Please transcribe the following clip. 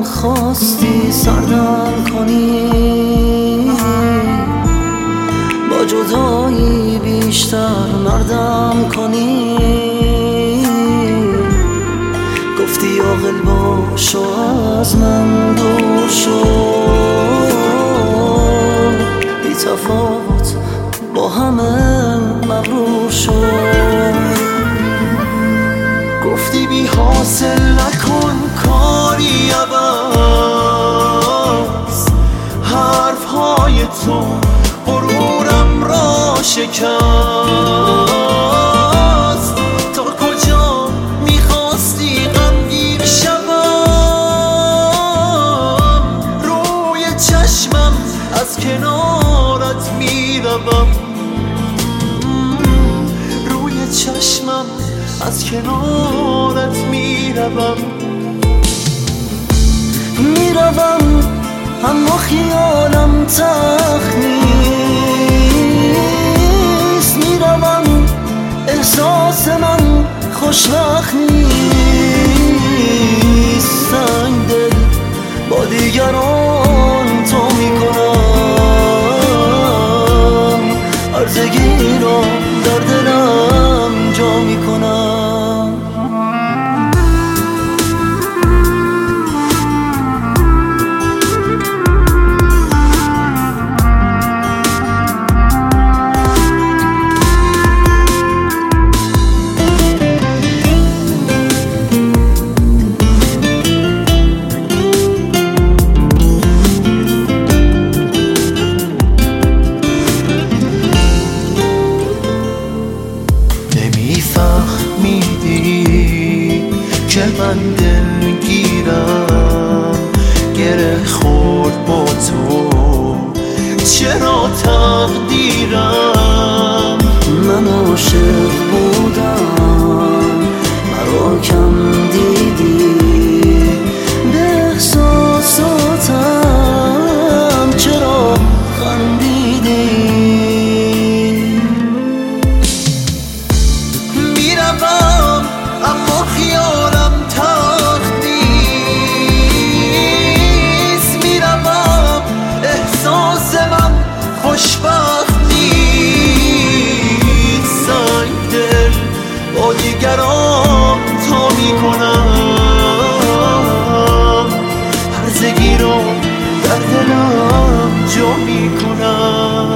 خواستی سردم کنی، با جدایی بیشتر نردم کنی. گفتی عاقل باش و از من دور شو، بی تفاوت با همه مغرور شو. گفتی بی حاصل نکن کاری عوض، حرفهای تو غرورم را شکست. تا کجا میخواستی غمگین شوم، روی چشمم از کنارت میروم، روی چشمم از کنارت میروم. میروم اما خیالم تخت نیست، میروم احساس من خوشوقت نیست. سنگ دل با دیگران تو میکنم، هرزگی را در دلم جا میکنم. نمیفهمیدی که من دلگیرم، گره خورد با تو چرا تقدیرم. من عاشق بودم مرا کم دیدی، به احساساتم چرا خندیدی. میروم اما خیالم تخت نیست، میروم احساس من خوشبخت نیست. سنگ دل با دیگران تا میکنم، هرزگی رو در دلم جا میکنم.